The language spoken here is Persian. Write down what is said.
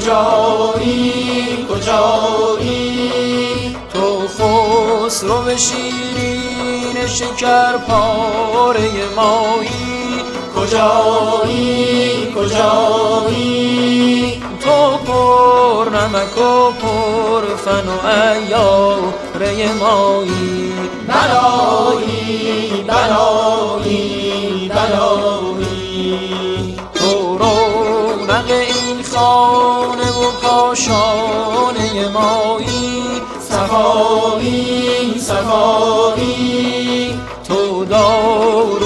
کجایی کجایی تو خسرو شیرین شکر پاره مایی کجایی کجایی تو پر نمک و پر فن و عیاره مایی بلایی بلایی بلایی تو رونق این خانه و کاشانه مایی صفایی صفایی تو دار